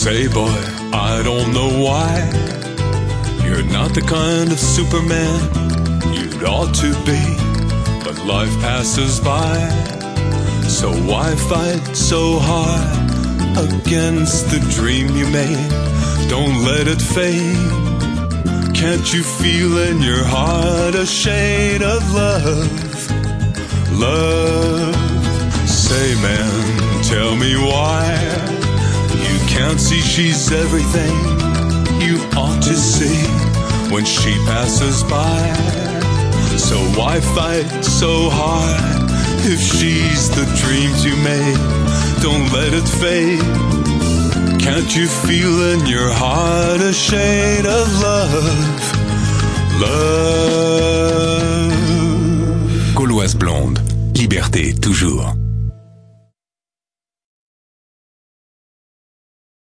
Say boy, I don't know why you're not the kind of Superman you'd ought to be, but life passes by, so why fight so hard against the dream you made? Don't let it fade. Can't you feel in your heart a shade of love? Love. Say man, tell me why you can't see she's everything you ought to see when she passes by. So why fight so hard if she's the dreams you made? Don't let it fade. Can't you feel in your heart a shade of love? Love. Gauloise blonde, liberté toujours.